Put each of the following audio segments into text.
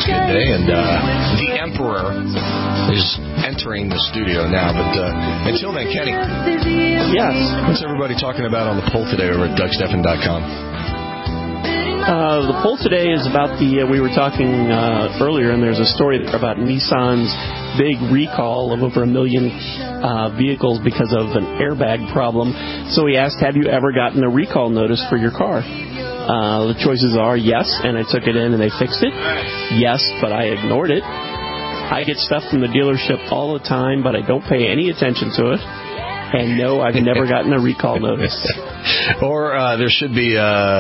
It's a good day, and the Emperor is entering the studio now. But until then, Kenny. Yes. What's everybody talking about on the poll today over at DougStephan.com? The poll today is about we were talking earlier, and there's a story about Nissan's big recall of over 1 million vehicles because of an airbag problem. So we asked, have you ever gotten a recall notice for your car? The choices are yes, and I took it in and they fixed it. Yes, but I ignored it. I get stuff from the dealership all the time, but I don't pay any attention to it. And no, I've never gotten a recall notice. Or there should be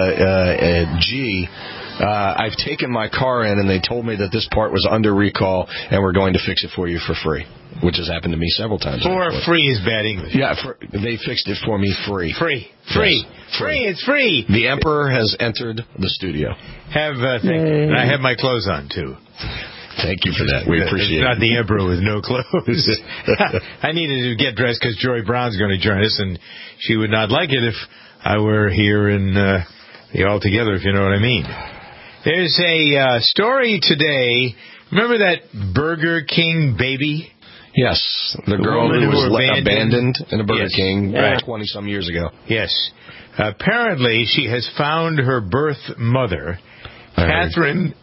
G. I've taken my car in and they told me that this part was under recall and we're going to fix it for you for free, which has happened to me several times. For free is bad English. Yeah, they fixed it for me free. Free. Yes. Free. It's free. The Emperor has entered the studio. Thank you. And I have my clothes on, too. Thank you for that. We appreciate it. Not the Emperor with no clothes. I needed to get dressed because Joy Brown's going to join us, and she would not like it if I were here in the All Together, if you know what I mean. There's a story today. Remember that Burger King baby? Yes, the girl who was abandoned in a Burger King 20-some years ago. Yes. Apparently, she has found her birth mother, Catherine...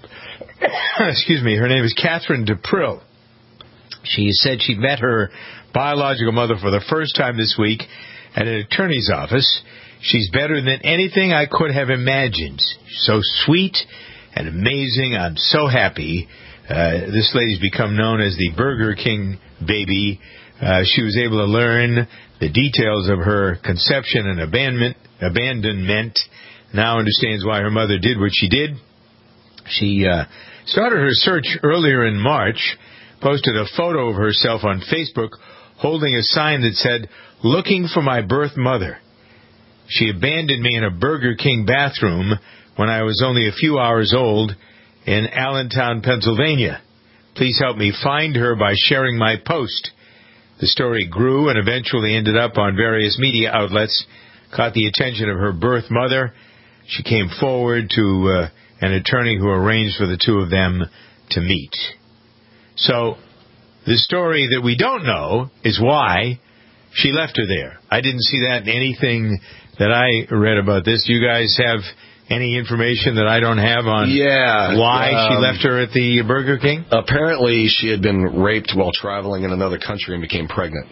Excuse me, her name is Catherine DePrill. She said she met her biological mother for the first time this week at an attorney's office. She's better than anything I could have imagined. So sweet and amazing. I'm so happy. This lady's become known as the Burger King baby. She was able to learn the details of her conception and abandonment. Now understands why her mother did what she did. She started her search earlier in March, posted a photo of herself on Facebook holding a sign that said, "Looking for my birth mother." She abandoned me in a Burger King bathroom when I was only a few hours old in Allentown, Pennsylvania. Please help me find her by sharing my post. The story grew and eventually ended up on various media outlets, caught the attention of her birth mother. She came forward to an attorney who arranged for the two of them to meet. So, the story that we don't know is why she left her there. I didn't see that in anything that I read about this. Do you guys have any information that I don't have on why she left her at the Burger King? Apparently, she had been raped while traveling in another country and became pregnant.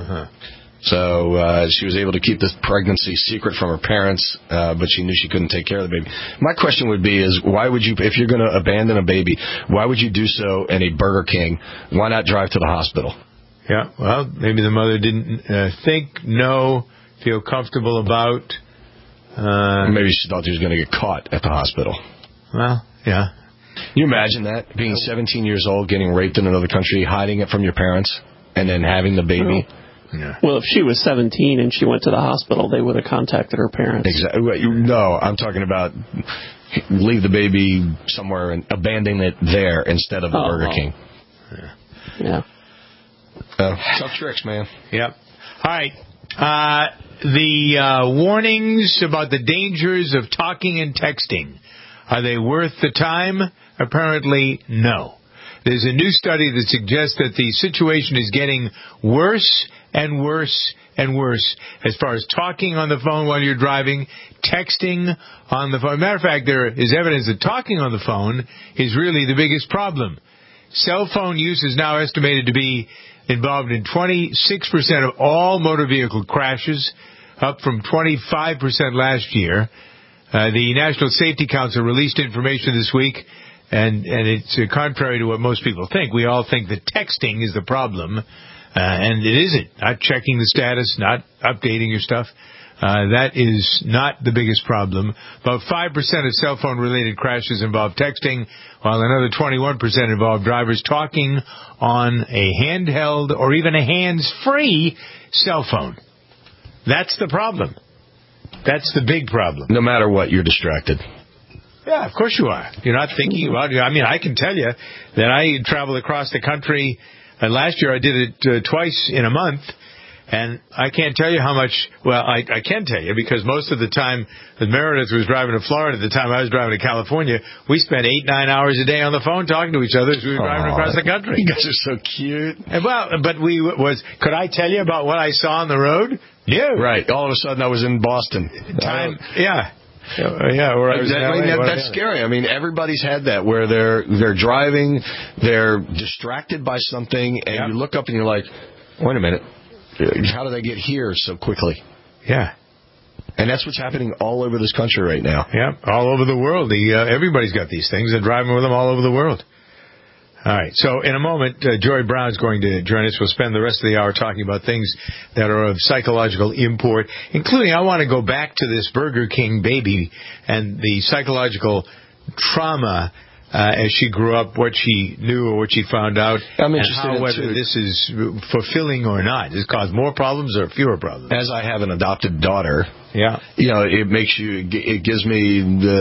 So she was able to keep this pregnancy secret from her parents, but she knew she couldn't take care of the baby. My question would be is, why would you, if you're going to abandon a baby, why would you do so in a Burger King? Why not drive to the hospital? Yeah, well, maybe the mother didn't feel comfortable about. Maybe she thought she was going to get caught at the hospital. Well, yeah. Can you imagine that? Being 17 years old, getting raped in another country, hiding it from your parents, and then having the baby? Yeah. Well, if she was 17 and she went to the hospital, they would have contacted her parents. Exactly. No, I'm talking about leave the baby somewhere and abandon it there instead of the Burger King. Yeah. Tough tricks, man. Yep. All right. The warnings about the dangers of talking and texting, are they worth the time? Apparently, no. There's a new study that suggests that the situation is getting worse and worse and worse as far as talking on the phone while you're driving, texting on the phone. Matter of fact, there is evidence that talking on the phone is really the biggest problem. Cell phone use is now estimated to be involved in 26% of all motor vehicle crashes, up from 25% last year. The National Safety Council released information this week, and it's contrary to what most people think. We all think that texting is the problem, and it isn't. Not checking the status, not updating your stuff. That is not the biggest problem. About 5% of cell phone-related crashes involve texting, while another 21% involve drivers talking on a handheld or even a hands-free cell phone. That's the problem. That's the big problem. No matter what, you're distracted. Yeah, of course you are. You're not thinking about it. I mean, I can tell you that I traveled across the country. Last year I did it twice in a month. And I can't tell you how much, well, I can tell you, because most of the time that Meredith was driving to Florida, the time I was driving to California, we spent 8-9 hours a day on the phone talking to each other as we were driving across the country. You guys are so cute. Well, but could I tell you about what I saw on the road? No. Right. All of a sudden I was in Boston. Yeah. Yeah, where I was that's scary. I mean, everybody's had that where they're driving, they're distracted by something, and you look up and you're like, wait a minute, how did I get here so quickly? Yeah. And that's what's happening all over this country right now. Yeah, all over the world. Everybody's got these things. They're driving with them all over the world. All right, so in a moment, Joy Brown's going to join us. We'll spend the rest of the hour talking about things that are of psychological import, including I want to go back to this Burger King baby and the psychological trauma as she grew up, what she knew or what she found out, I'm interested and whether this is fulfilling or not. Does it cause more problems or fewer problems? As I have an adopted daughter, it makes you. It gives me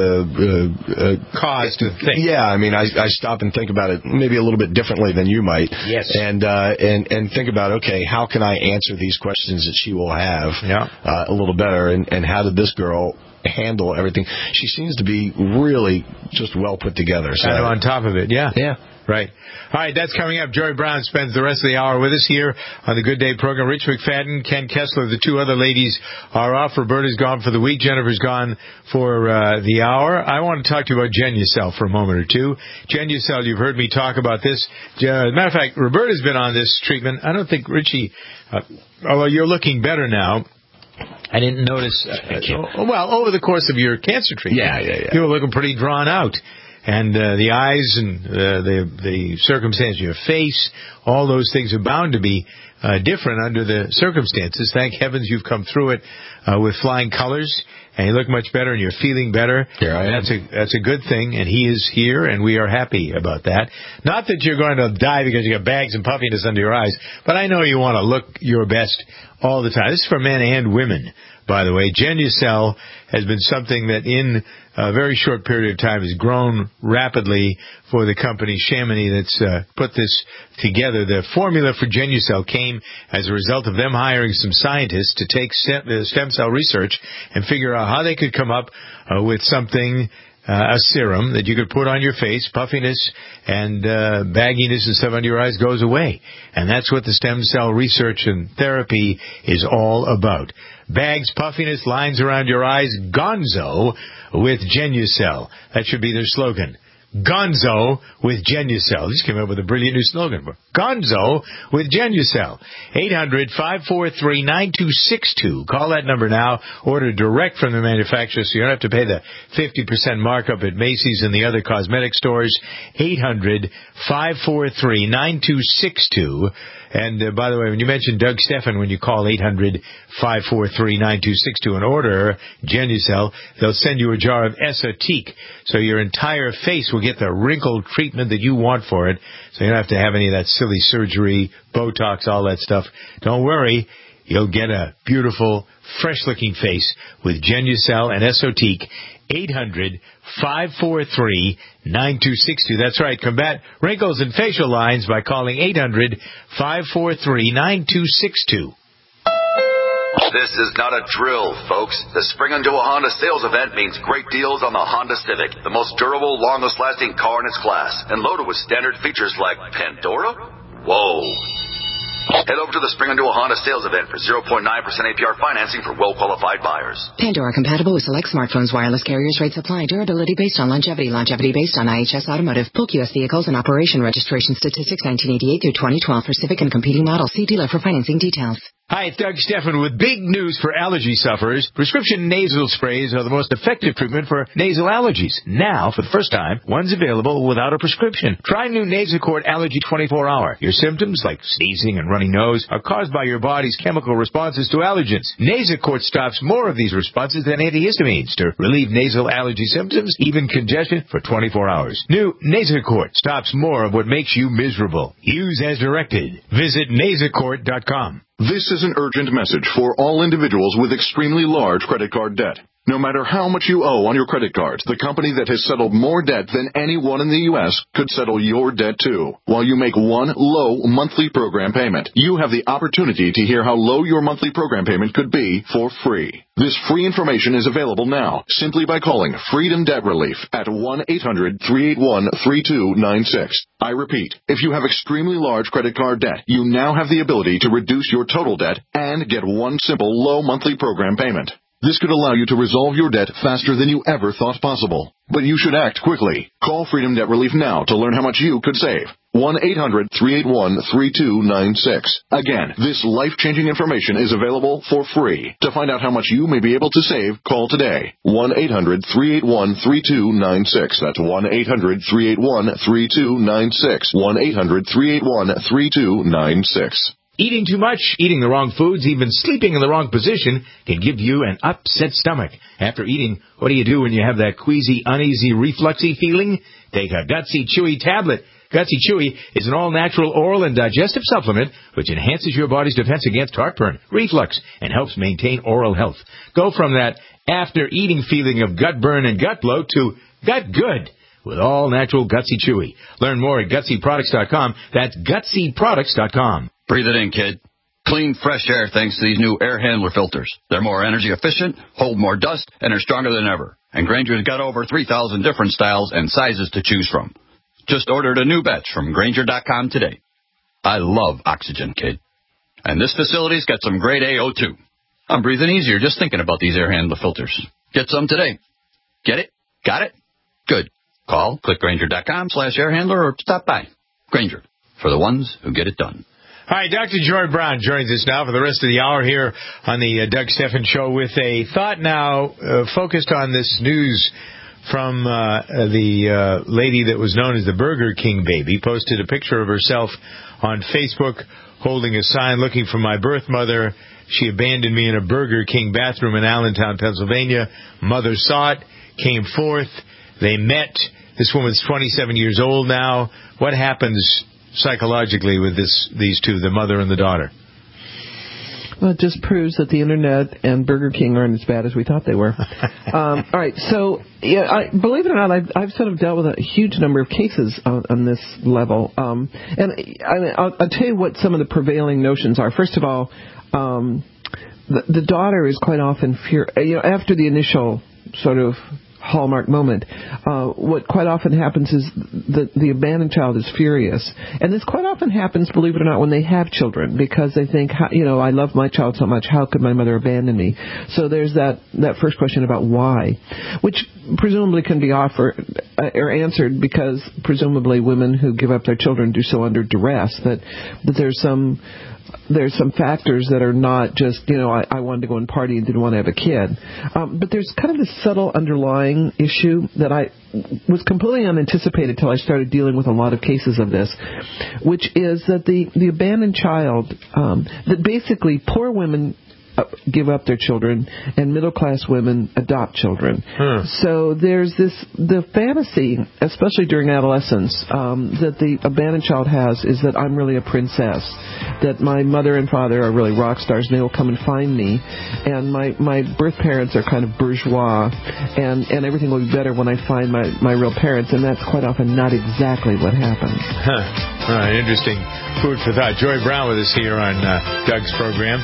the cause to think. Yeah, I mean, I stop and think about it maybe a little bit differently than you might. Yes. And think about, okay, how can I answer these questions that she will have a little better, and how did this girl handle everything? She seems to be really just well put together. So kind of on top of it, yeah. Right. All right, that's coming up. Joy Brown spends the rest of the hour with us here on the Good Day program. Rich McFadden, Ken Kessler, the two other ladies are off. Roberta's gone for the week. Jennifer's gone for the hour. I want to talk to you about Genucel for a moment or two. Genucel, you've heard me talk about this. As a matter of fact, Roberta's been on this treatment. I don't think Richie, although you're looking better now, I didn't notice. Over the course of your cancer treatment, you were looking pretty drawn out. And the eyes and the circumstance of your face, all those things are bound to be different under the circumstances. Thank heavens you've come through it with flying colors, and you look much better, and you're feeling better. Here I am. That's a good thing, and he is here, and we are happy about that. Not that you're going to die because you got bags and puffiness under your eyes, but I know you want to look your best all the time. This is for men and women, by the way. Genucel has been something that in a very short period of time has grown rapidly for the company Chamonix that's put this together. The formula for Genucel came as a result of them hiring some scientists to take stem cell research and figure out how they could come up with something, a serum that you could put on your face. Puffiness and bagginess and stuff under your eyes goes away. And that's what the stem cell research and therapy is all about. Bags, puffiness, lines around your eyes, gonzo with Genucel. That should be their slogan. Gonzo with Genucel. Just came up with a brilliant new slogan. Gonzo with Genucel. 800-543-9262. Call that number now. Order direct from the manufacturer so you don't have to pay the 50% markup at Macy's and the other cosmetic stores. 800-543-9262. And, by the way, when you mention Doug Steffen, when you call 800-543-9262 and order Genucel, they'll send you a jar of Esotique. So your entire face will get the wrinkle treatment that you want for it. So you don't have to have any of that silly surgery, Botox, all that stuff. Don't worry. You'll get a beautiful, fresh-looking face with Genucel and Esotique. 800-543-9262. That's right. Combat wrinkles and facial lines by calling 800-543-9262. This is not a drill, folks. The Spring Into a Honda sales event means great deals on the Honda Civic, the most durable, longest-lasting car in its class, and loaded with standard features like Pandora? Whoa. Head over to the Spring Into a Honda sales event for 0.9% APR financing for well-qualified buyers. Pandora compatible with select smartphones, wireless carriers, rates apply. Durability based on longevity. Longevity based on IHS Automotive. Polk U.S. vehicles and operation registration statistics 1988 through 2012 for Civic and competing models. See dealer for financing details. Hi, it's Doug Steffen with big news for allergy sufferers. Prescription nasal sprays are the most effective treatment for nasal allergies. Now, for the first time, one's available without a prescription. Try new Nasacort Allergy 24-Hour. Your symptoms, like sneezing and runny nose, are caused by your body's chemical responses to allergens. Nasacort stops more of these responses than antihistamines to relieve nasal allergy symptoms, even congestion, for 24 hours. New Nasacort stops more of what makes you miserable. Use as directed. Visit Nasacort.com. This is an urgent message for all individuals with extremely large credit card debt. No matter how much you owe on your credit cards, the company that has settled more debt than anyone in the U.S. could settle your debt too. While you make one low monthly program payment, you have the opportunity to hear how low your monthly program payment could be for free. This free information is available now simply by calling Freedom Debt Relief at 1-800-381-3296. I repeat, if you have extremely large credit card debt, you now have the ability to reduce your total debt and get one simple low monthly program payment. This could allow you to resolve your debt faster than you ever thought possible. But you should act quickly. Call Freedom Debt Relief now to learn how much you could save. 1-800-381-3296. Again, this life-changing information is available for free. To find out how much you may be able to save, call today. 1-800-381-3296. That's 1-800-381-3296. 1-800-381-3296. Eating too much, eating the wrong foods, even sleeping in the wrong position can give you an upset stomach. After eating, what do you do when you have that queasy, uneasy, refluxy feeling? Take a Gutsy Chewy tablet. Gutsy Chewy is an all-natural oral and digestive supplement which enhances your body's defense against heartburn, reflux, and helps maintain oral health. Go from that after-eating feeling of gut burn and gut bloat to gut good with all-natural Gutsy Chewy. Learn more at GutsyProducts.com. That's GutsyProducts.com. Breathe it in, kid. Clean, fresh air thanks to these new air handler filters. They're more energy efficient, hold more dust, and are stronger than ever. And Grainger's got over 3,000 different styles and sizes to choose from. Just ordered a new batch from Grainger.com today. I love oxygen, kid. And this facility's got some grade AO2. I'm breathing easier just thinking about these air handler filters. Get some today. Get it? Got it? Good. Call, click Grainger.com/air handler or stop by. Grainger, for the ones who get it done. Hi, Dr. Joy Brown joins us now for the rest of the hour here on the Doug Stephan Show with a thought now focused on this news from the lady that was known as the Burger King baby. Posted a picture of herself on Facebook holding a sign looking for my birth mother. She abandoned me in a Burger King bathroom in Allentown, Pennsylvania. Mother saw it, came forth. They met. This woman's 27 years old now. What happens psychologically with these two, the mother and the daughter? Well, it just proves that the Internet and Burger King aren't as bad as we thought they were. All right, so believe it or not, I've sort of dealt with a huge number of cases on this level. And I'll tell you what some of the prevailing notions are. First of all, the daughter is quite often after the initial sort of hallmark moment, what quite often happens is the abandoned child is furious. And this quite often happens, believe it or not, when they have children, because they think, I love my child so much, how could my mother abandon me? So there's that first question about why, which presumably can be offered or answered because presumably women who give up their children do so under duress, that there's some factors that are not just, I wanted to go and party and didn't want to have a kid. But there's kind of this subtle underlying issue that I was completely unanticipated till I started dealing with a lot of cases of this, which is that the abandoned child, that basically poor women give up their children and middle-class women adopt children. So there's the fantasy, especially during adolescence, that the abandoned child has is that I'm really a princess, that my mother and father are really rock stars and they will come and find me, and my birth parents are kind of bourgeois, and everything will be better when I find my real parents, and that's quite often not exactly what happens. All right, interesting food for thought. Joy Brown with us here on Doug's program.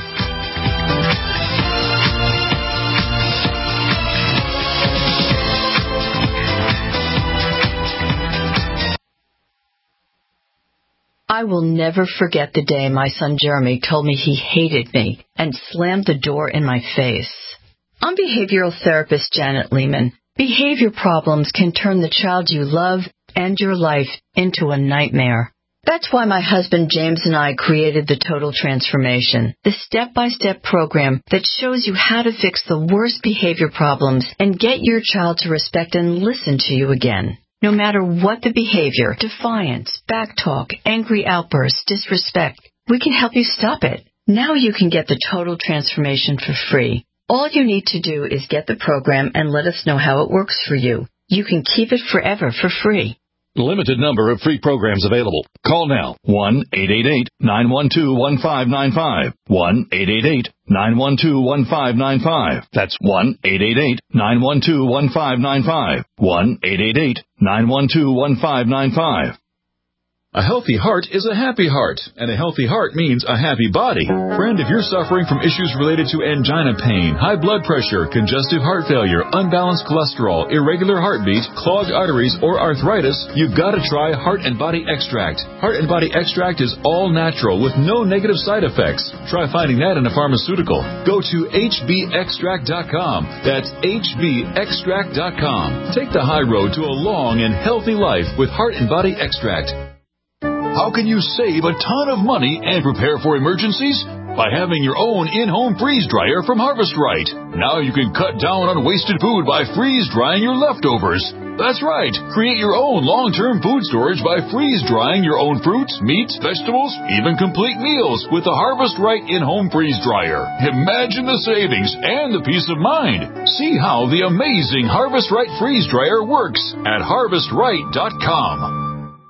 I will never forget the day my son Jeremy told me he hated me and slammed the door in my face. I'm behavioral therapist Janet Lehman. Behavior problems can turn the child you love and your life into a nightmare. That's why my husband James and I created the Total Transformation, the step-by-step program that shows you how to fix the worst behavior problems and get your child to respect and listen to you again. No matter what the behavior, defiance, backtalk, angry outbursts, disrespect, we can help you stop it. Now you can get the Total Transformation for free. All you need to do is get the program and let us know how it works for you. You can keep it forever for free. Limited number of free programs available. Call now. 1-888-912-1595. 1-888-912-1595. That's 1-888-912-1595. 1-888-912-1595. A healthy heart is a happy heart, and a healthy heart means a happy body. Friend, if you're suffering from issues related to angina pain, high blood pressure, congestive heart failure, unbalanced cholesterol, irregular heartbeat, clogged arteries, or arthritis, you've got to try Heart and Body Extract. Heart and Body Extract is all natural with no negative side effects. Try finding that in a pharmaceutical. Go to hbextract.com. That's hbextract.com. Take the high road to a long and healthy life with Heart and Body Extract. How can you save a ton of money and prepare for emergencies? By having your own in-home freeze dryer from Harvest Right. Now you can cut down on wasted food by freeze drying your leftovers. That's right. Create your own long-term food storage by freeze drying your own fruits, meats, vegetables, even complete meals with the Harvest Right in-home freeze dryer. Imagine the savings and the peace of mind. See how the amazing Harvest Right freeze dryer works at harvestright.com.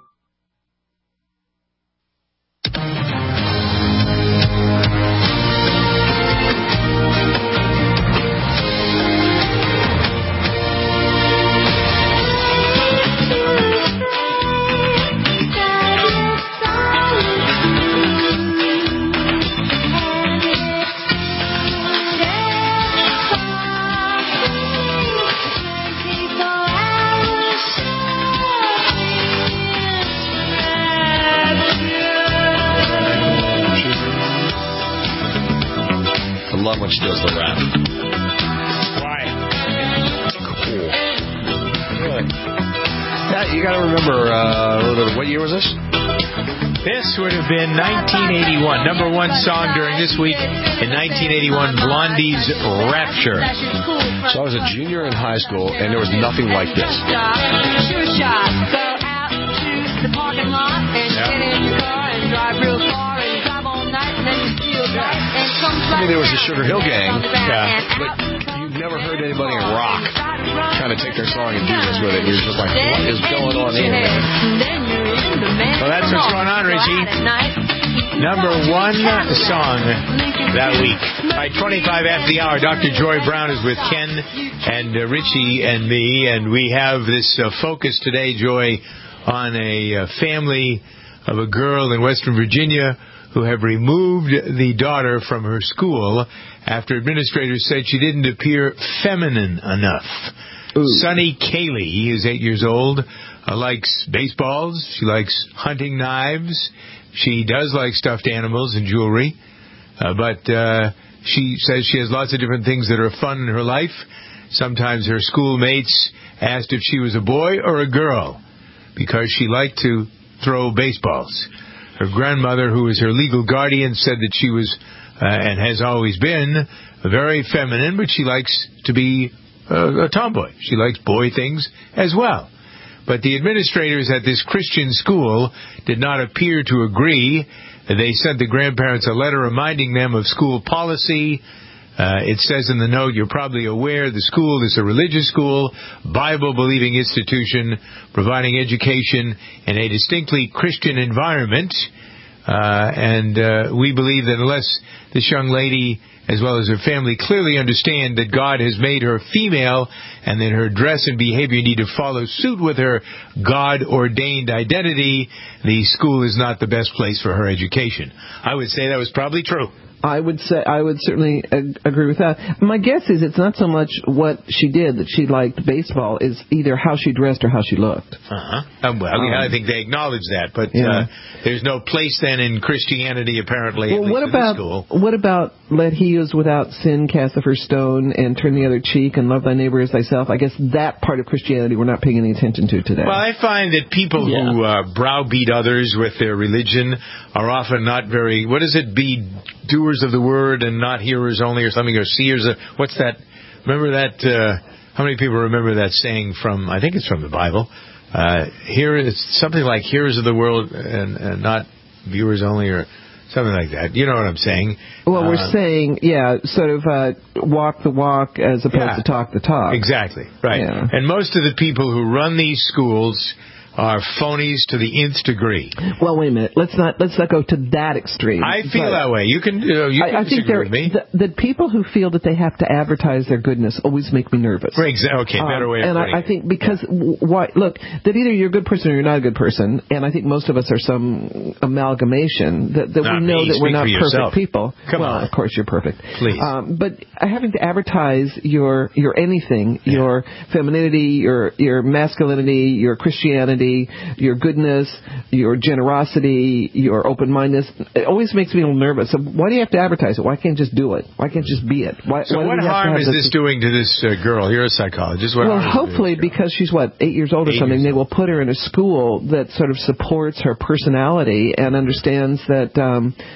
When she does the rap. Why? Cool. Really? Yeah, you gotta remember, what year was this? This would have been 1981. Number one song during this week in 1981, Blondie's Rapture. So I was a junior in high school, and there was nothing like this. Sure shot. Go out to the parking lot and get in your car and drive real far and drive all night and then you feel right and come I mean, there was the Sugar Hill Gang, but you've never heard anybody in rock trying to take their song and do this with it. You're just like, what is going on here, man? Well, that's what's going on, Richie. Number one song that week. By 25 after the hour, Dr. Joy Brown is with Ken and Richie and me, and we have this focus today, Joy, on a family of a girl in Western Virginia who have removed the daughter from her school after administrators said she didn't appear feminine enough. Sunny Cayley is 8 years old, likes baseballs, she likes hunting knives, she does like stuffed animals and jewelry, but she says she has lots of different things that are fun in her life. Sometimes her schoolmates asked if she was a boy or a girl because she liked to throw baseballs. Her grandmother, who is her legal guardian, said that she was, and has always been, very feminine, but she likes to be a tomboy. She likes boy things as well. But the administrators at this Christian school did not appear to agree. They sent the grandparents a letter reminding them of school policy. It says in the note, you're probably aware, the school is a religious school, Bible-believing institution, providing education in a distinctly Christian environment. And we believe that unless this young lady, as well as her family, clearly understand that God has made her female and that her dress and behavior need to follow suit with her God-ordained identity, the school is not the best place for her education. I would say that was probably true. I would certainly agree with that. My guess is it's not so much what she did that she liked baseball, is either how she dressed or how she looked. I think they acknowledge that, but there's no place then in Christianity apparently. Well, what about let he who is without sin cast the first stone and turn the other cheek and love thy neighbor as thyself? I guess that part of Christianity we're not paying any attention to today. Well, I find that people who browbeat others with their religion are often not very, what is it, be doers of the word and not hearers only or something, or seers. What's that? Remember that? How many people remember that saying from, I think it's from the Bible? It's something like hearers of the world and not viewers only, or something like that. You know what I'm saying? Well, we're saying, sort of walk the walk as opposed to talk the talk. Exactly, right. Yeah. And most of the people who run these schools are phonies to the nth degree. Well, wait a minute. Let's not go to that extreme. I feel that way. You can I think disagree with me. The people who feel that they have to advertise their goodness always make me nervous. Okay, better way of putting it. And I think because why? Look, that either you're a good person or you're not a good person, and I think most of us are some amalgamation that we know that we're not perfect people. Come on. Of course you're perfect. Please. But having to advertise your anything, your femininity, your masculinity, your Christianity, your goodness, your generosity, your open-mindedness, it always makes me a little nervous. So why do you have to advertise it? Why can't you just do it? Why can't you just be it? Why what harm is this doing to this girl? You're a psychologist. Well, hopefully, because she's 8 years old or something, they will put her in a school that sort of supports her personality and understands that's the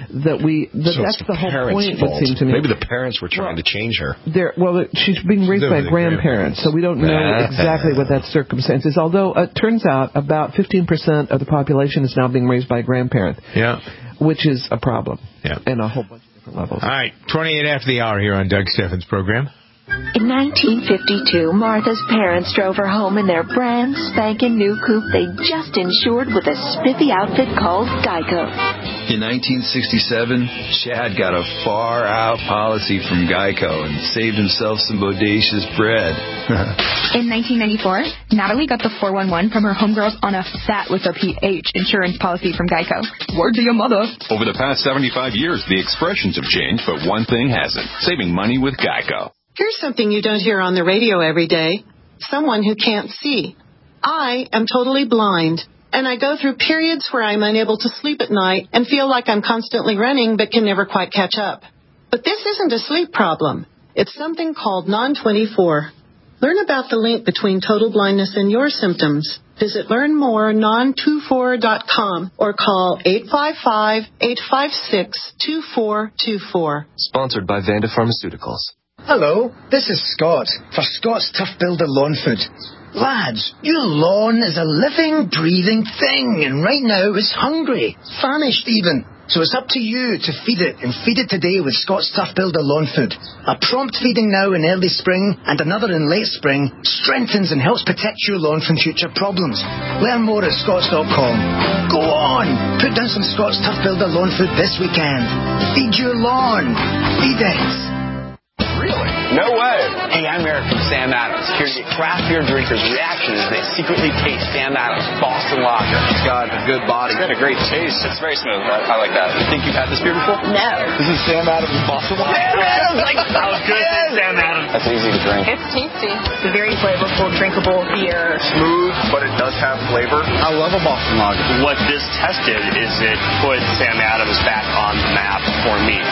whole point. It seems to me. Maybe the parents were trying to change her. She's being raised by grandparents, so we don't know exactly what that circumstance is. Although it turns out about 15% of the population is now being raised by a grandparent. Yeah. Which is a problem. Yeah. In a whole bunch of different levels. All right, 28 after the hour here on Doug Steffens' program. In 1952, Martha's parents drove her home in their brand spanking new coupe they just insured with a spiffy outfit called Geico. In 1967, Chad got a far-out policy from Geico and saved himself some bodacious bread. In 1994, Natalie got the 411 from her homegirls on a fat with a PH insurance policy from Geico. Word to your mother. Over the past 75 years, the expressions have changed, but one thing hasn't. Saving money with Geico. Here's something you don't hear on the radio every day. Someone who can't see. I am totally blind, and I go through periods where I'm unable to sleep at night and feel like I'm constantly running but can never quite catch up. But this isn't a sleep problem. It's something called non-24. Learn about the link between total blindness and your symptoms. Visit learnmorenon24.com or call 855-856-2424. Sponsored by Vanda Pharmaceuticals. Hello, this is Scott for Scott's Tough Builder Lawn Food. Lads, your lawn is a living, breathing thing, and right now it's hungry, famished even. So it's up to you to feed it, and feed it today with Scott's Tough Builder Lawn Food. A prompt feeding now in early spring and another in late spring strengthens and helps protect your lawn from future problems. Learn more at scotts.com. Go on! Put down some Scott's Tough Builder Lawn Food this weekend. Feed your lawn. Feed it. Really? No way. Hey, I'm Eric from Sam Adams, here to get craft beer drinkers' reaction as they secretly taste Sam Adams Boston Lager. It's got a good body. It's got a great taste. It's very smooth. I like that. You think you've had this beer before? No. This is Sam Adams Boston Lager. Sam Adams! That was good. Sam Adams. That's easy to drink. It's tasty. It's a very flavorful, drinkable beer. Smooth, but it does have flavor. I love a Boston Lager. What this tested is it put Sam Adams back on the map for me.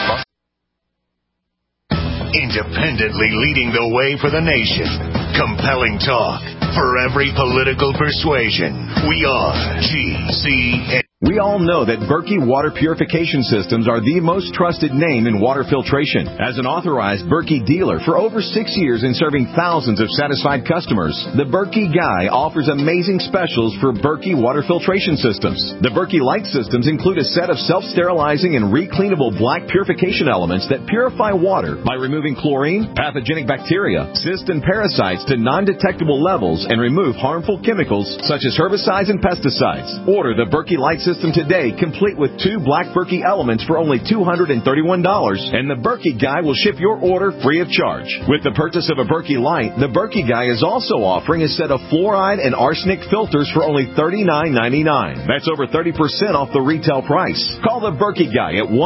Independently leading the way for the nation. Compelling talk for every political persuasion. We are GCN. We all know that Berkey Water Purification Systems are the most trusted name in water filtration. As an authorized Berkey dealer for over 6 years and serving thousands of satisfied customers, the Berkey Guy offers amazing specials for Berkey Water Filtration Systems. The Berkey Light Systems include a set of self-sterilizing and recleanable black purification elements that purify water by removing chlorine, pathogenic bacteria, cysts, and parasites to non-detectable levels and remove harmful chemicals such as herbicides and pesticides. Order the Berkey Light System today, complete with 2 black Berkey elements for only $231, and the Berkey Guy will ship your order free of charge. With the purchase of a Berkey Light, the Berkey Guy is also offering a set of fluoride and arsenic filters for only $39.99. That's over 30% off the retail price. Call the Berkey Guy at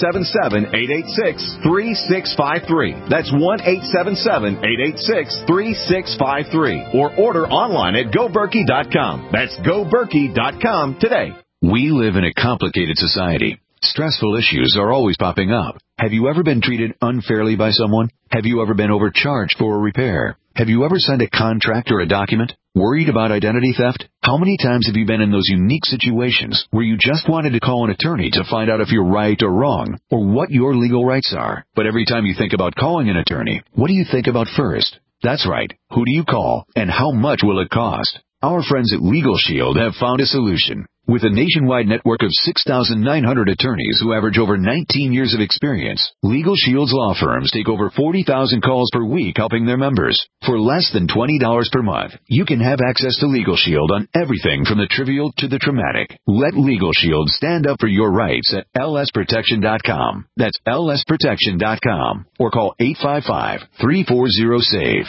1-877-886-3653. That's 1-877-886-3653. Or order online at GoBerkey.com. That's GoBerkey.com today. We live in a complicated society. Stressful issues are always popping up. Have you ever been treated unfairly by someone? Have you ever been overcharged for a repair? Have you ever signed a contract or a document? Worried about identity theft? How many times have you been in those unique situations where you just wanted to call an attorney to find out if you're right or wrong, or what your legal rights are? But every time you think about calling an attorney, what do you think about first? That's right. Who do you call, and how much will it cost? Our friends at Legal Shield have found a solution. With a nationwide network of 6,900 attorneys who average over 19 years of experience, Legal Shield's law firms take over 40,000 calls per week helping their members. For less than $20 per month, you can have access to Legal Shield on everything from the trivial to the traumatic. Let Legal Shield stand up for your rights at lsprotection.com. That's lsprotection.com. Or call 855-340-SAVE,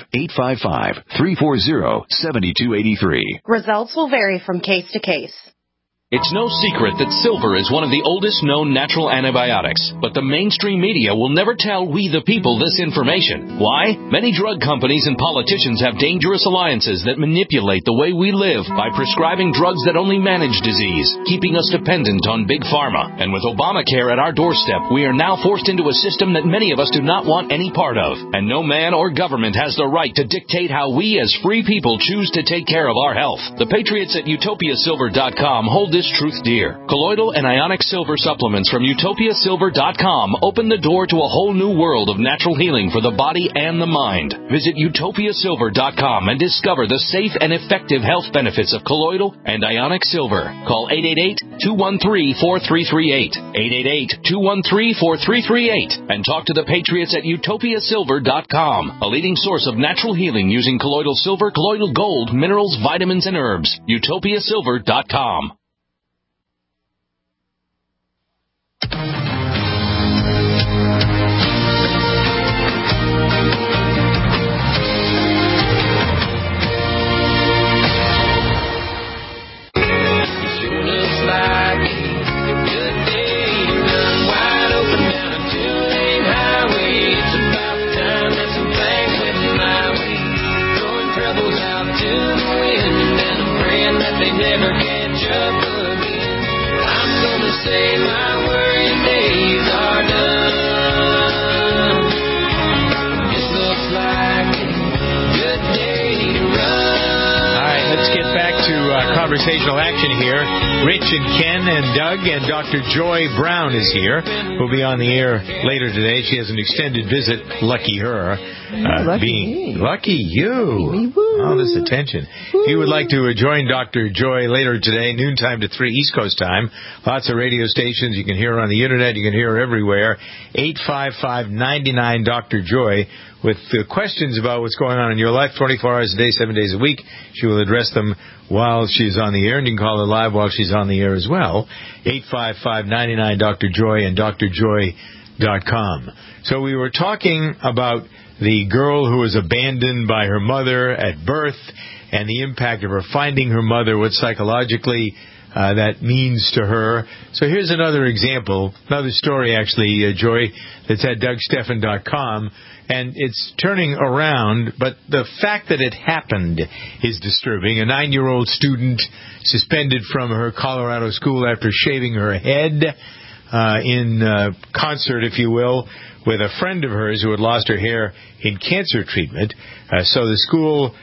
855-340-7283. Results will vary from case to case. It's no secret that silver is one of the oldest known natural antibiotics, but the mainstream media will never tell we the people this information. Why? Many drug companies and politicians have dangerous alliances that manipulate the way we live by prescribing drugs that only manage disease, keeping us dependent on big pharma. And with Obamacare at our doorstep, we are now forced into a system that many of us do not want any part of. And no man or government has the right to dictate how we as free people choose to take care of our health. The patriots at utopiasilver.com hold this truth dear. Colloidal and ionic silver supplements from utopiasilver.com open the door to a whole new world of natural healing for the body and the mind. Visit utopiasilver.com and discover the safe and effective health benefits of colloidal and ionic silver. Call 888-213-4338, 888-213-4338, and talk to the patriots at utopiasilver.com, a leading source of natural healing using colloidal silver, colloidal gold, minerals, vitamins, and herbs. utopiasilver.com. Conversational action here. Rich and Ken and Doug and Dr. Joy Brown is here. We'll be on the air later today. She has an extended visit. Lucky her. Lucky you. All this attention. If you would like to join Dr. Joy later today, noontime to 3 East Coast time, lots of radio stations. You can hear her on the internet. You can hear her everywhere. 855-99-Dr. Joy. With questions about what's going on in your life 24 hours a day, 7 days a week. She will address them while she's on the air, and you can call her live while she's on the air as well. 855-99-Dr. Joy and drjoy.com. So we were talking about the girl who was abandoned by her mother at birth and the impact of her finding her mother, what psychologically that means to her. So here's another example, another story actually, Joy, that's at DougStephan.com. And it's turning around, but the fact that it happened is disturbing. A 9-year-old student suspended from her Colorado school after shaving her head in concert, if you will, with a friend of hers who had lost her hair in cancer treatment. So the school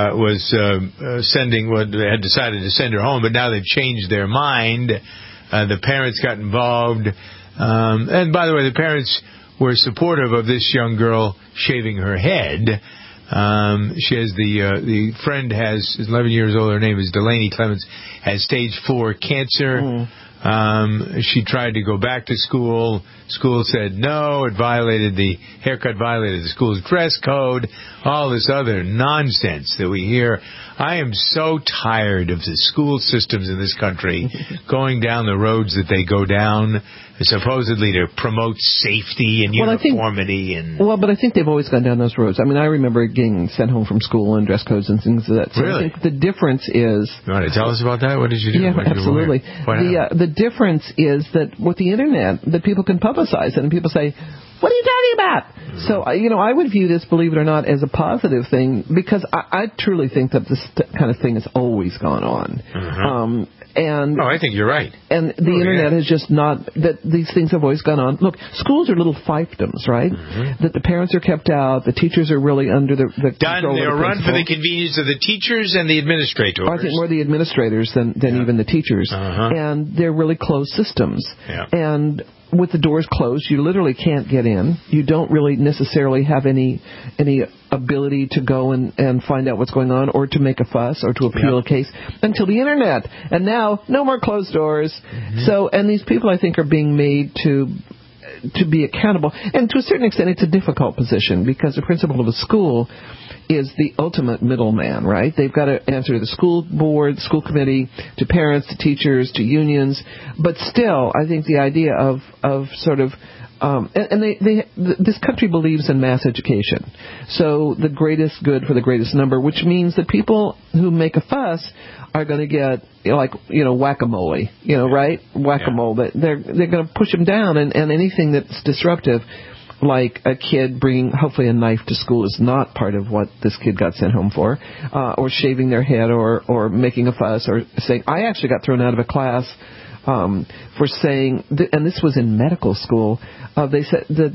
had decided to send her home, but now they've changed their mind. The parents got involved. And by the way, the parents were supportive of this young girl shaving her head. She has the friend is 11 years old. Her name is Delaney Clements, has stage 4 cancer. She tried to go back to school. School said no. Haircut violated the school's dress code. All this other nonsense that we hear. I am so tired of the school systems in this country going down the roads that they go down, supposedly to promote safety and uniformity. But I think they've always gone down those roads. I mean, I remember getting sent home from school and dress codes and things like that. So really? I think the difference is... You want to tell us about that? What did you do? Yeah, absolutely. The difference is that with the Internet, that people can publicize it, and people say, what are you talking about? Mm-hmm. So, I would view this, believe it or not, as a positive thing, because I truly think that this kind of thing has always gone on. Mm-hmm. I think you're right. And the Internet has just not, that these things have always gone on. Look, schools are little fiefdoms, right? Mm-hmm. That the parents are kept out, the teachers are really under the control They're of the run for the convenience of the teachers and the administrators. I think more the administrators than even the teachers. Uh-huh. And they're really closed systems. Yeah. And with the doors closed, you literally can't get in. You don't really necessarily have any ability to go and find out what's going on or to make a fuss or to appeal a case until the Internet. And now, no more closed doors. So, and these people, I think, are being made to be accountable. And to a certain extent, it's a difficult position because the principal of a school is the ultimate middleman, right? They've got to answer to the school board, school committee, to parents, to teachers, to unions. But still, I think the idea of sort of this country believes in mass education. So the greatest good for the greatest number, which means that people who make a fuss are going to get, whack-a-mole, right? Whack-a-mole. They're going to push them down, and anything that's disruptive, like a kid bringing, hopefully, a knife to school is not part of what this kid got sent home for, or shaving their head or making a fuss or saying, I actually got thrown out of a class for saying, and this was in medical school, they said that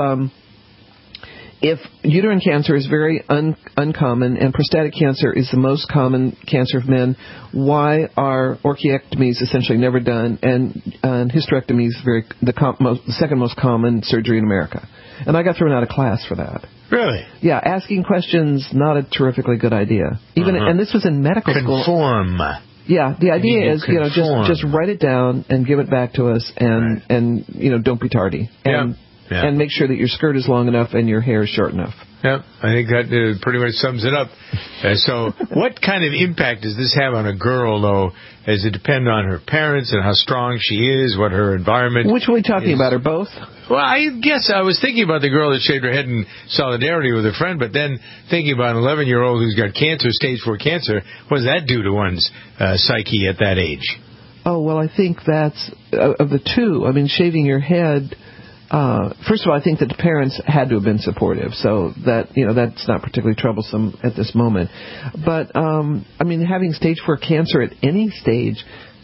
if uterine cancer is very uncommon and prostatic cancer is the most common cancer of men, why are orchiectomies essentially never done and hysterectomy is the second most common surgery in America? And I got thrown out of class for that. Really? Yeah, asking questions, not a terrifically good idea. And this was in medical school. Conform. Yeah, the idea is, just write it down and give it back to us and don't be tardy. And make sure that your skirt is long enough and your hair is short enough. Yep, I think that pretty much sums it up. So what kind of impact does this have on a girl, though? Does it depend on her parents and how strong she is, what her environment Which are we talking about, or both? Well, I guess I was thinking about the girl that shaved her head in solidarity with her friend, but then thinking about an 11-year-old who's got cancer, stage 4 cancer, what does that do to one's psyche at that age? Oh, well, I think that's, of the two, I mean, shaving your head... first of all, I think that the parents had to have been supportive, so that that's not particularly troublesome at this moment. But having stage 4 cancer at any stage,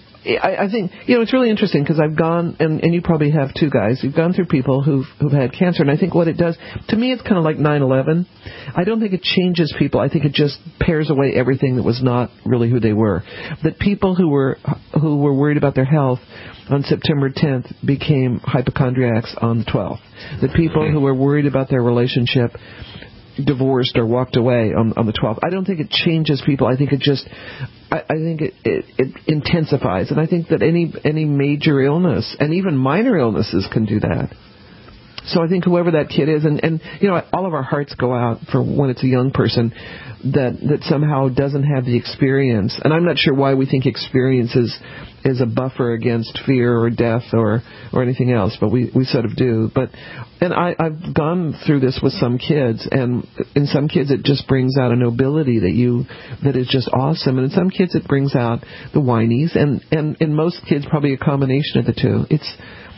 I think it's really interesting because I've gone and you probably have too, guys. You've gone through people who've had cancer, and I think what it does to me, it's kind of like 9/11. I don't think it changes people. I think it just pares away everything that was not really who they were. That people who were worried about their health on September 10th became hypochondriacs on the 12th. The people who were worried about their relationship divorced or walked away on the 12th. I don't think it changes people. I think it just, I think it intensifies. And I think that any major illness and even minor illnesses can do that. So I think whoever that kid is, and all of our hearts go out for when it's a young person that somehow doesn't have the experience. And I'm not sure why we think experience is a buffer against fear or death or anything else, but we sort of do. And I've gone through this with some kids, and in some kids it just brings out a nobility that is just awesome, and in some kids it brings out the whinies, and in most kids probably a combination of the two. It's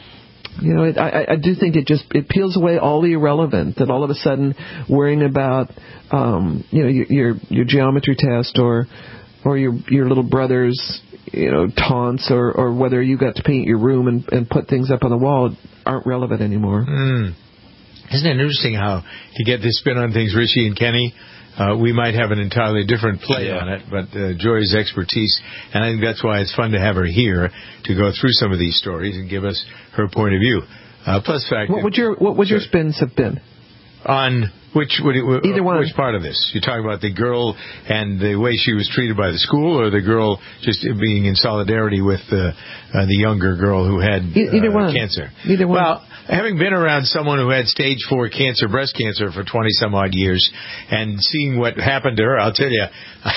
I do think it peels away all the irrelevant, that all of a sudden worrying about your geometry test or your little brother's taunts or whether you got to paint your room and put things up on the wall aren't relevant anymore. Isn't it interesting how to get this spin on things, Richie and Kenny? We might have an entirely different play on it, but Joy's expertise, and I think that's why it's fun to have her here to go through some of these stories and give us her point of view. Plus, fact, what would your spins have been on either one? Which part of this? You're talking about the girl and the way she was treated by the school, or the girl just being in solidarity with the younger girl who had cancer? Either one. Well, having been around someone who had stage 4 cancer, breast cancer, for 20-some-odd years, and seeing what happened to her, I'll tell you,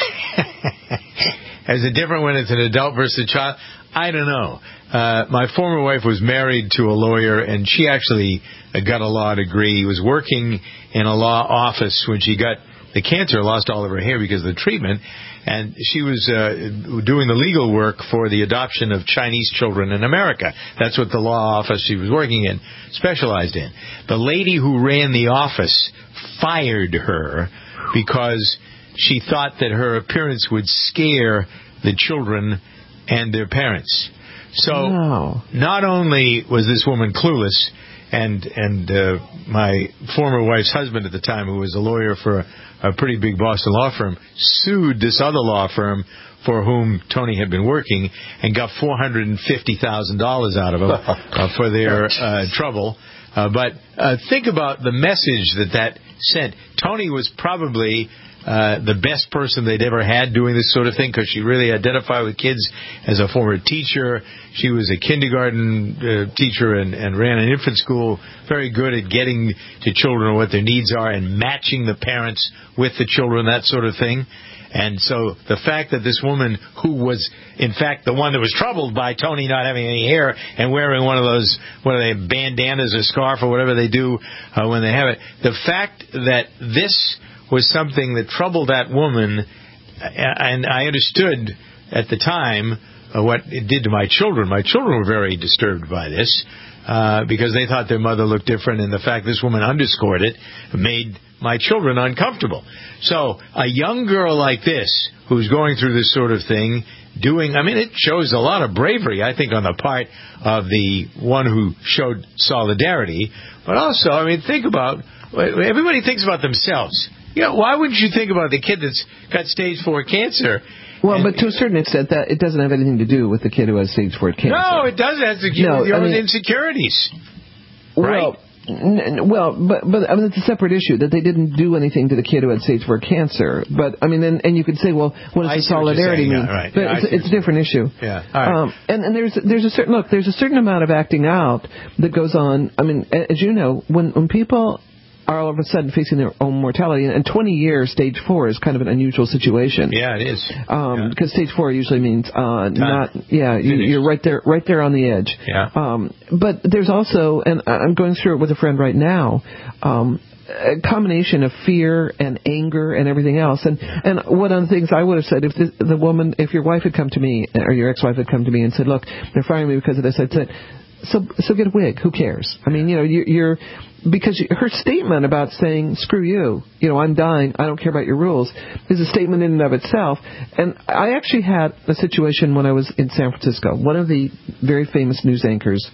is it different when it's an adult versus a child? I don't know. My former wife was married to a lawyer, and she actually got a law degree, was working in a law office when she got the cancer, lost all of her hair because of the treatment, and she was doing the legal work for the adoption of Chinese children in America. That's what the law office she was working in specialized in. The lady who ran the office fired her because she thought that her appearance would scare the children and their parents. So not only was this woman clueless, and my former wife's husband at the time, who was a lawyer for a pretty big Boston law firm, sued this other law firm for whom Tony had been working and got $450,000 out of them for their trouble. But think about the message that sent. Tony was probably the best person they'd ever had doing this sort of thing, because she really identified with kids as a former teacher. She was a kindergarten teacher and ran an infant school, very good at getting to children what their needs are and matching the parents with the children, that sort of thing. And so the fact that this woman, who was, in fact, the one that was troubled by Tony not having any hair and wearing one of those, what are they, bandanas or scarf or whatever they do when they have it, the fact that this was something that troubled that woman, and I understood at the time what it did to my children. My children were very disturbed by this because they thought their mother looked different, and the fact this woman underscored it made my children uncomfortable. So a young girl like this, who's going through this sort of thing, it shows a lot of bravery, I think, on the part of the one who showed solidarity. But also, think about, everybody thinks about themselves. Why wouldn't you think about the kid that's got stage 4 cancer? Well, but to a certain extent, that it doesn't have anything to do with the kid who has stage 4 cancer. No, it does have to do with your own insecurities. Right? But it's a separate issue that they didn't do anything to the kid who had stage 4 cancer. But and you could say, well, what does the solidarity mean? Right. But it's a different issue. Yeah. All right. And there's a certain amount of acting out that goes on. As you know, when people are all of a sudden facing their own mortality, and 20 years stage 4 is kind of an unusual situation. Yeah, it is. Because stage 4 usually means you're right there on the edge. Yeah. But there's also, and I'm going through it with a friend right now, a combination of fear and anger and everything else. And one of the things I would have said, if your wife had come to me, or your ex-wife had come to me and said, look, they're firing me because of this, I'd say, so get a wig. Who cares? You're because her statement about saying, screw you, I'm dying, I don't care about your rules, is a statement in and of itself. And I actually had a situation when I was in San Francisco. One of the very famous news anchors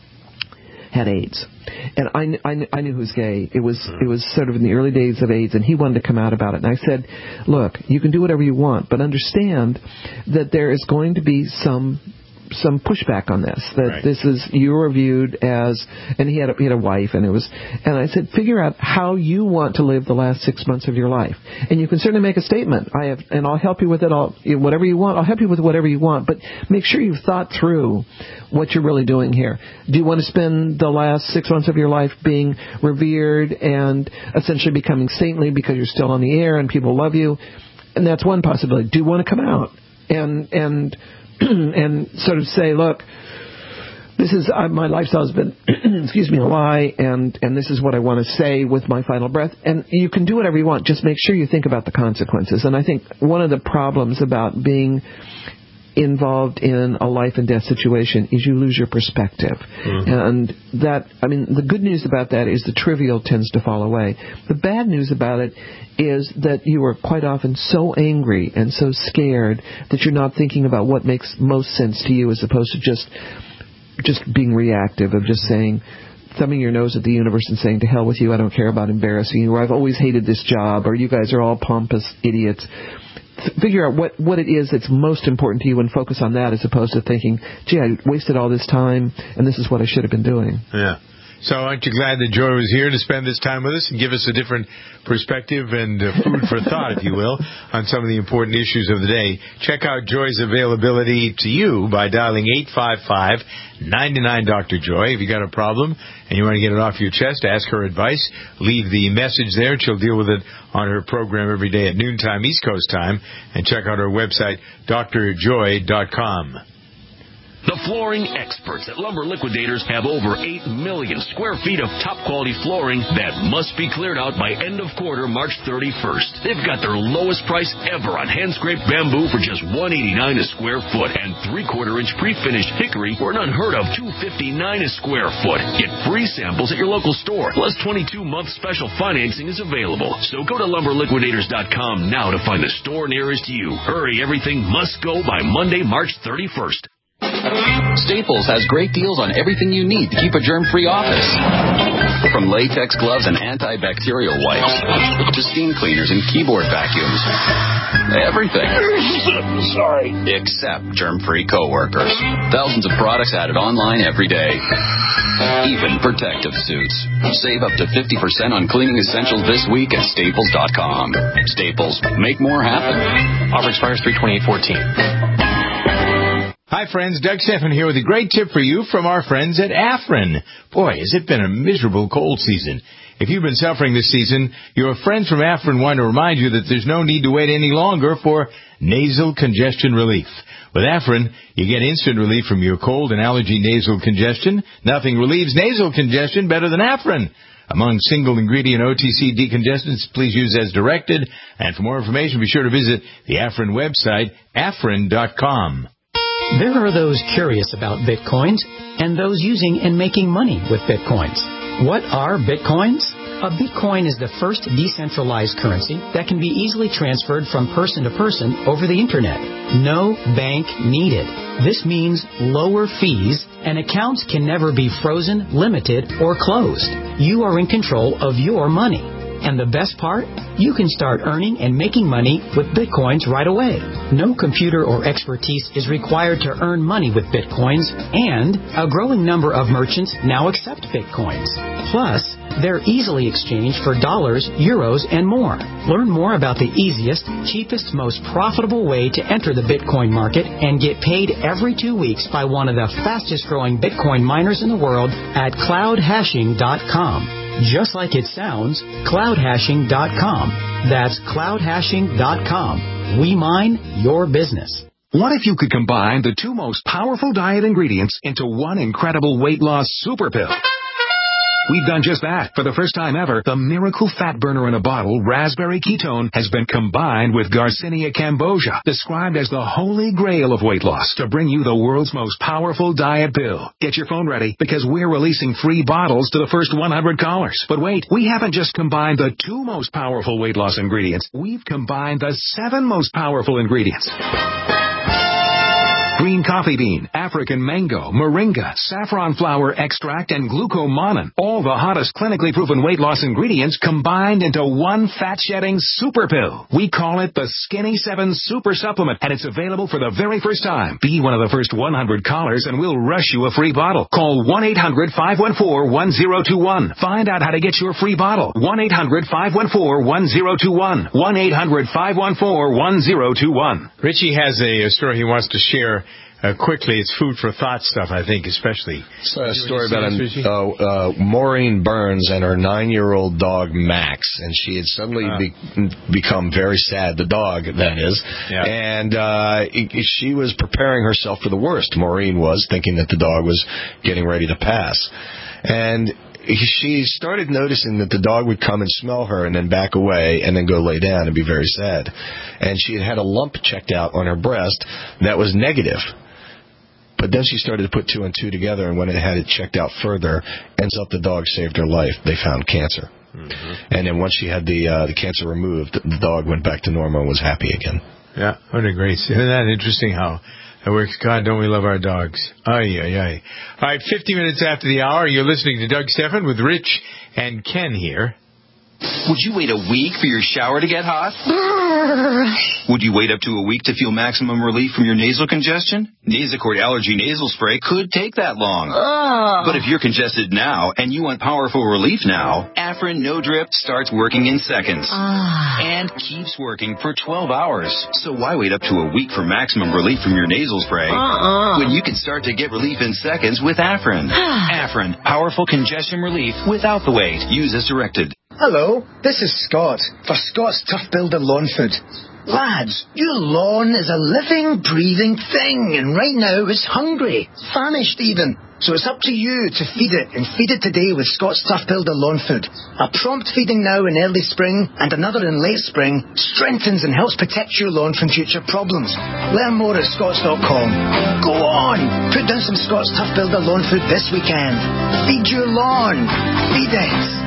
had AIDS. And I knew he was gay. It was sort of in the early days of AIDS, and he wanted to come out about it. And I said, look, you can do whatever you want, but understand that there is going to be some pushback on this, that this is, you are viewed as, and he had a wife, and I said, figure out how you want to live the last 6 months of your life, and you can certainly make a statement. I'll help you with it. Whatever you want, I'll help you with whatever you want, but make sure you've thought through what you're really doing here. Do you want to spend the last 6 months of your life being revered and essentially becoming saintly because you're still on the air and people love you? And that's one possibility. Do you want to come out and sort of say, look, this is my lifestyle has been, a lie, and this is what I want to say with my final breath. And you can do whatever you want. Just make sure you think about the consequences. And I think one of the problems about being involved in a life and death situation is you lose your perspective. Mm-hmm. And the good news about that is the trivial tends to fall away. The bad news about it is that you are quite often so angry and so scared that you're not thinking about what makes most sense to you, as opposed to just being reactive, of just saying, thumbing your nose at the universe and saying, to hell with you, I don't care about embarrassing you, or I've always hated this job, or you guys are all pompous idiots. Figure out what it is that's most important to you and focus on that, as opposed to thinking, gee, I wasted all this time and this is what I should have been doing. Yeah. So aren't you glad that Joy was here to spend this time with us and give us a different perspective and food for thought, if you will, on some of the important issues of the day? Check out Joy's availability to you by dialing 855-99-Dr. If you got a problem and you want to get it off your chest, ask her advice, leave the message there, and she'll deal with it on her program every day at noontime East Coast time. And check out her website, drjoy.com. The flooring experts at Lumber Liquidators have over 8 million square feet of top-quality flooring that must be cleared out by end of quarter March 31st. They've got their lowest price ever on hand-scraped bamboo for just $189 a square foot, and 3/4-inch pre-finished hickory for an unheard of $259 a square foot. Get free samples at your local store, plus 22-month special financing is available. So go to LumberLiquidators.com now to find the store nearest you. Hurry, everything must go by Monday, March 31st. Staples has great deals on everything you need to keep a germ-free office. From latex gloves and antibacterial wipes to steam cleaners and keyboard vacuums. Everything. Sorry. Except germ-free coworkers. Thousands of products added online every day. Even protective suits. Save up to 50% on cleaning essentials this week at Staples.com. Staples. Make more happen. Offer expires 3/28/14. Hi, friends. Doug Stephan here with a great tip for you from our friends at Afrin. Boy, has it been a miserable cold season. If you've been suffering this season, your friends from Afrin want to remind you that there's no need to wait any longer for nasal congestion relief. With Afrin, you get instant relief from your cold and allergy nasal congestion. Nothing relieves nasal congestion better than Afrin. Among single-ingredient OTC decongestants, please use as directed. And for more information, be sure to visit the Afrin website, afrin.com. There are those curious about Bitcoins and those using and making money with Bitcoins. What are Bitcoins? A Bitcoin is the first decentralized currency that can be easily transferred from person to person over the Internet. No bank needed. This means lower fees, and accounts can never be frozen, limited, or closed. You are in control of your money. And the best part? You can start earning and making money with Bitcoins right away. No computer or expertise is required to earn money with Bitcoins, and a growing number of merchants now accept Bitcoins. Plus, they're easily exchanged for dollars, euros, and more. Learn more about the easiest, cheapest, most profitable way to enter the Bitcoin market and get paid every 2 weeks by one of the fastest-growing Bitcoin miners in the world at cloudhashing.com. Just like it sounds, cloudhashing.com. That's cloudhashing.com. We mine your business. What if you could combine the two most powerful diet ingredients into one incredible weight loss super pill? We've done just that. For the first time ever, the miracle fat burner in a bottle, Raspberry Ketone, has been combined with Garcinia Cambogia, described as the holy grail of weight loss, to bring you the world's most powerful diet pill. Get your phone ready, because we're releasing free bottles to the first 100 callers. But wait, we haven't just combined the two most powerful weight loss ingredients. We've combined the 7 most powerful ingredients. Green coffee bean, African mango, moringa, saffron flower extract, and glucomannan. All the hottest clinically proven weight loss ingredients combined into one fat-shedding super pill. We call it the Skinny 7 Super Supplement, and it's available for the very first time. Be one of the first 100 callers, and we'll rush you a free bottle. Call 1-800-514-1021. Find out how to get your free bottle. 1-800-514-1021. 1-800-514-1021. Richie has a story he wants to share. Quickly, it's food for thought stuff, I think, especially. It's a story about Maureen Burns and her 9-year-old dog, Max. And she had suddenly become very sad, the dog, that is. Yeah. And she was preparing herself for the worst. Maureen was, thinking that the dog was getting ready to pass. And she started noticing that the dog would come and smell her and then back away and then go lay down and be very sad. And she had a lump checked out on her breast that was negative. But then she started to put 2 and 2 together, and when it had it checked out further, ends up the dog saved her life. They found cancer. Mm-hmm. And then once she had the cancer removed, the dog went back to normal and was happy again. Yeah, what a great... Isn't that interesting how it works? God, don't we love our dogs. Ay, ay, ay. All right, 50 minutes after the hour, you're listening to Doug Stephan with Rich and Ken here. Would you wait a week for your shower to get hot? Would you wait up to a week to feel maximum relief from your nasal congestion? Nasacort Allergy Nasal Spray could take that long. But if you're congested now and you want powerful relief now, Afrin No Drip starts working in seconds and keeps working for 12 hours. So why wait up to a week for maximum relief from your nasal spray when you can start to get relief in seconds with Afrin? Afrin, powerful congestion relief without the wait. Use as directed. Hello, this is Scott for Scott's Tough Builder Lawn Food. Lads, your lawn is a living, breathing thing, and right now it's hungry, famished even. So it's up to you to feed it, and feed it today with Scott's Tough Builder Lawn Food. A prompt feeding now in early spring and another in late spring strengthens and helps protect your lawn from future problems. Learn more at scotts.com. Go on, put down some Scott's Tough Builder Lawn Food this weekend. Feed your lawn. Feed it.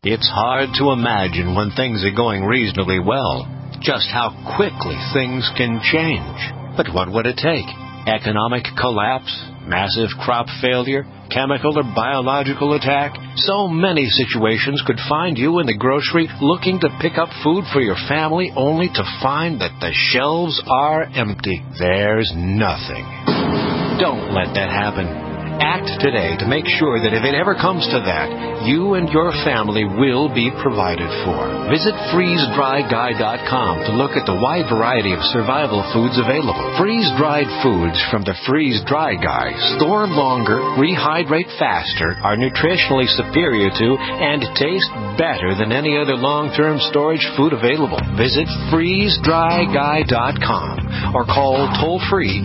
It's hard to imagine when things are going reasonably well just how quickly things can change. But what would it take? Economic collapse? Massive crop failure? Chemical or biological attack? So many situations could find you in the grocery looking to pick up food for your family only to find that the shelves are empty. There's nothing. Don't let that happen. Act today to make sure that if it ever comes to that, you and your family will be provided for. Visit freezedryguy.com to look at the wide variety of survival foods available. Freeze-dried foods from the Freeze Dry Guy store longer, rehydrate faster, are nutritionally superior to, and taste better than any other long-term storage food available. Visit freezedryguy.com or call toll-free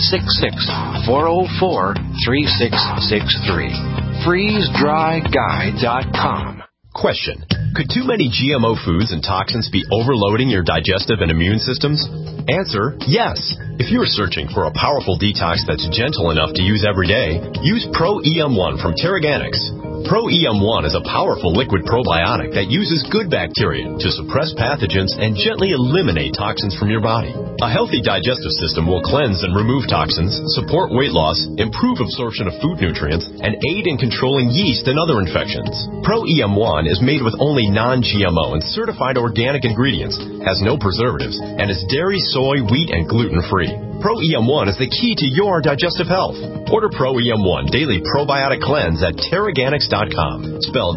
866-404-3663. FreezeDryGuy.com. Question. Could too many GMO foods and toxins be overloading your digestive and immune systems? Answer, yes. If you're searching for a powerful detox that's gentle enough to use every day, use Pro-EM1 from Terraganics. Pro-EM1 is a powerful liquid probiotic that uses good bacteria to suppress pathogens and gently eliminate toxins from your body. A healthy digestive system will cleanse and remove toxins, support weight loss, improve absorption of food nutrients, and aid in controlling yeast and other infections. Pro-EM1 is made with only non-GMO and certified organic ingredients, has no preservatives, and is dairy, soy, wheat, and gluten-free. Pro-EM1 is the key to your digestive health. Order Pro-EM1 Daily Probiotic Cleanse at Terraganics.com, spelled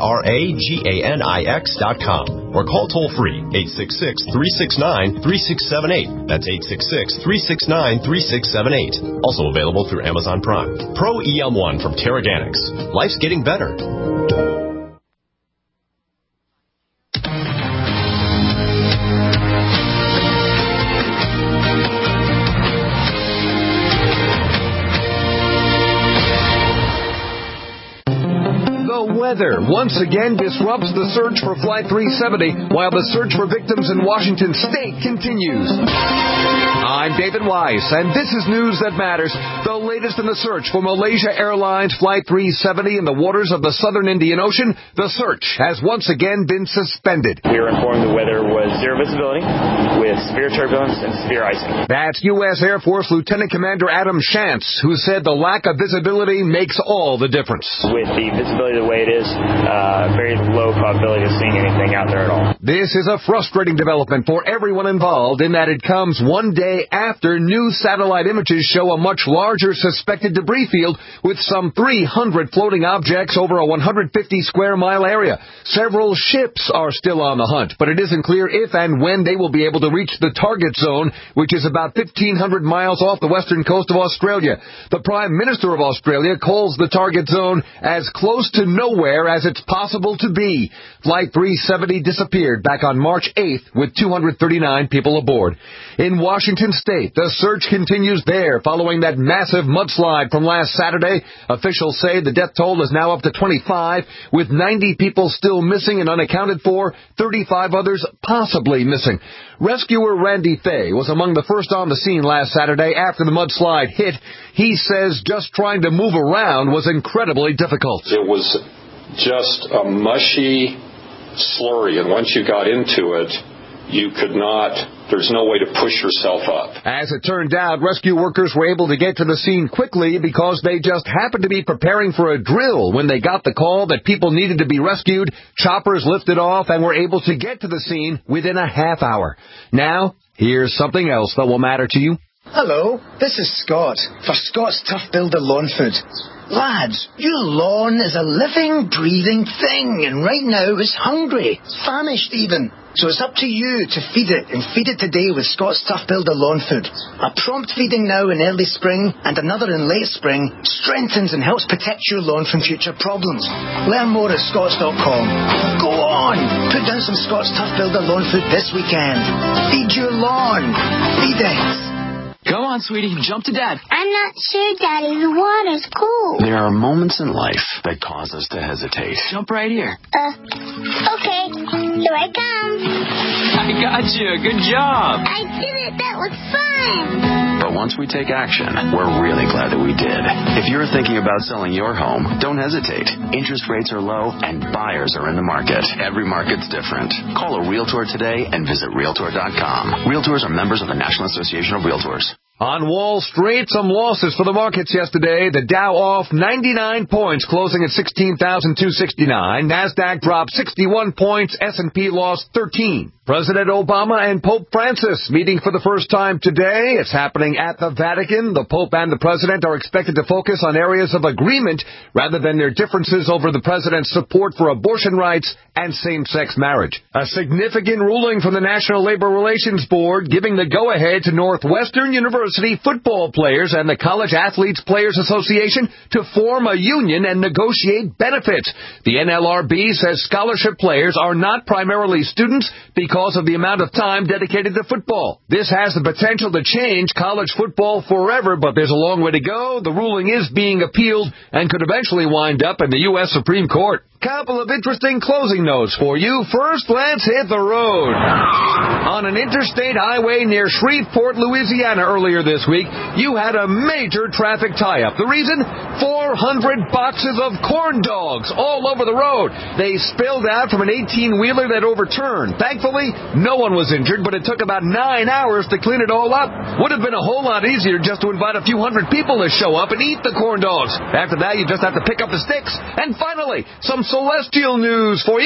Terraganix.com, or call toll-free 866-369-3678. That's 866-369-3678. Also available through Amazon Prime. Pro-EM1 from Terraganics. Life's getting better. Weather once again disrupts the search for Flight 370 while the search for victims in Washington State continues. I'm David Weiss, and this is News That Matters, the latest in the search for Malaysia Airlines Flight 370 in the waters of the southern Indian Ocean. The search has once again been suspended. We were informed the weather was zero visibility with severe turbulence and severe icing. That's U.S. Air Force Lieutenant Commander Adam Shantz, who said the lack of visibility makes all the difference. With the visibility the way it is, very low probability of seeing anything out there at all. This is a frustrating development for everyone involved in that it comes one day after new satellite images show a much larger suspected debris field with some 300 floating objects over a 150-square-mile area. Several ships are still on the hunt, but it isn't clear if and when they will be able to reach the target zone, which is about 1,500 miles off the western coast of Australia. The Prime Minister of Australia calls the target zone as close to nowhere as it's possible to be. Flight 370 disappeared back on March 8th with 239 people aboard. In Washington State, the search continues there following that massive mudslide from last Saturday. Officials say the death toll is now up to 25, with 90 people still missing and unaccounted for, 35 others possibly missing. Rescuer Randy Fay was among the first on the scene last Saturday after the mudslide hit. He says just trying to move around was incredibly difficult. It was just a mushy slurry, and once you got into it, there's no way to push yourself up. As it turned out, rescue workers were able to get to the scene quickly because they just happened to be preparing for a drill when they got the call that people needed to be rescued. Choppers lifted off and were able to get to the scene within a half hour. Now, here's something else that will matter to you. Hello, this is Scott for Scott's Tough Builder Lawn Food. Lads, your lawn is a living, breathing thing, and right now it's hungry, famished even. So it's up to you to feed it, and feed it today with Scott's Tough Builder Lawn Food. A prompt feeding now in early spring and another in late spring strengthens and helps protect your lawn from future problems. Learn more at scotts.com. Go on! Put down some Scott's Tough Builder Lawn Food this weekend. Feed your lawn. Feed it. Come on, sweetie, jump to Dad. I'm not sure, Daddy. The water's cool. There are moments in life that cause us to hesitate. Jump right here. Okay. Here I come. I got you. Good job. I did it. That was fun! But once we take action, we're really glad that we did. If you're thinking about selling your home, don't hesitate. Interest rates are low and buyers are in the market. Every market's different. Call a Realtor today and visit Realtor.com. Realtors are members of the National Association of Realtors. On Wall Street, some losses for the markets yesterday. The Dow off 99 points, closing at 16,269. NASDAQ dropped 61 points. S&P lost 13. President Obama and Pope Francis meeting for the first time today. It's happening at the Vatican. The Pope and the President are expected to focus on areas of agreement rather than their differences over the President's support for abortion rights and same-sex marriage. A significant ruling from the National Labor Relations Board giving the go-ahead to Northwestern University football players and the College Athletes Players Association to form a union and negotiate benefits. The NLRB says scholarship players are not primarily students because of the amount of time dedicated to football. This has the potential to change college football forever, but there's a long way to go. The ruling is being appealed and could eventually wind up in the U.S. Supreme Court. Couple of interesting closing notes for you. First, let's hit the road. On an interstate highway near Shreveport, Louisiana earlier this week, you had a major traffic tie-up. The reason? 400 boxes of corn dogs all over the road. They spilled out from an 18-wheeler that overturned. Thankfully, no one was injured, but it took about 9 hours to clean it all up. Would have been a whole lot easier just to invite a few hundred people to show up and eat the corn dogs. After that, you just have to pick up the sticks. And finally, some celestial news for you.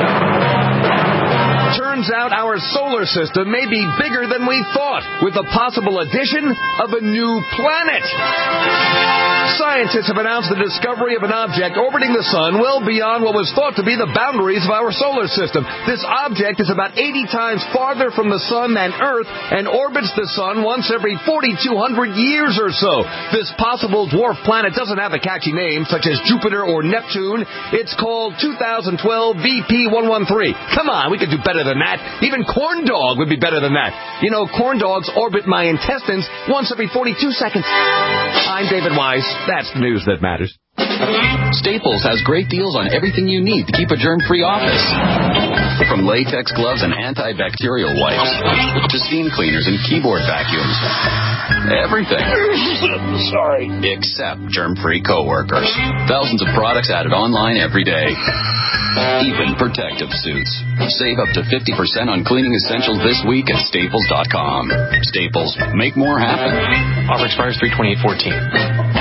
Turns out our solar system may be bigger than we thought, with the possible addition of a new planet. Scientists have announced the discovery of an object orbiting the sun well beyond what was thought to be the boundaries of our solar system. This object is about 80 times farther from the sun than Earth and orbits the sun once every 4,200 years or so. This possible dwarf planet doesn't have a catchy name, such as Jupiter or Neptune. It's called 2012 VP113. Come on, we could do better than that. Even corn dog would be better than that. You know, corn dogs orbit my intestines once every 42 seconds. I'm David Wise. That's the news that matters. Staples has great deals on everything you need to keep a germ-free office. From latex gloves and antibacterial wipes to steam cleaners and keyboard vacuums. Everything. Sorry. Except germ-free coworkers. Thousands of products added online every day. Even protective suits. Save up to 50% on cleaning essentials this week at Staples.com. Staples. Make more happen. Offer expires 3/28/14.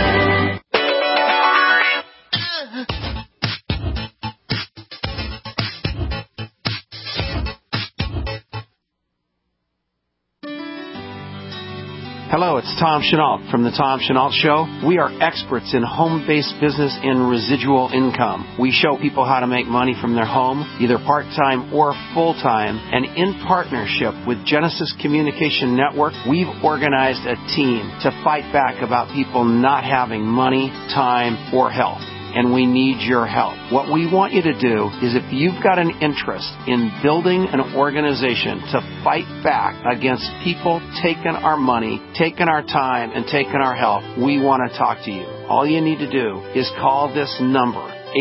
Hello, it's Tom Chenault from The Tom Chenault Show. We are experts in home-based business and residual income. We show people how to make money from their home, either part-time or full-time. And in partnership with Genesis Communication Network, we've organized a team to fight back about people not having money, time, or health. And we need your help. What we want you to do is, if you've got an interest in building an organization to fight back against people taking our money, taking our time, and taking our health, we want to talk to you. All you need to do is call this number,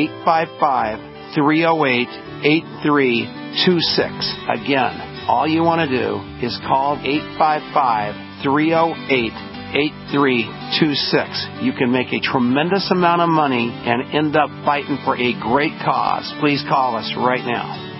855-308-8326. Again, all you want to do is call 855-308-8326. You can make a tremendous amount of money and end up fighting for a great cause. Please call us right now.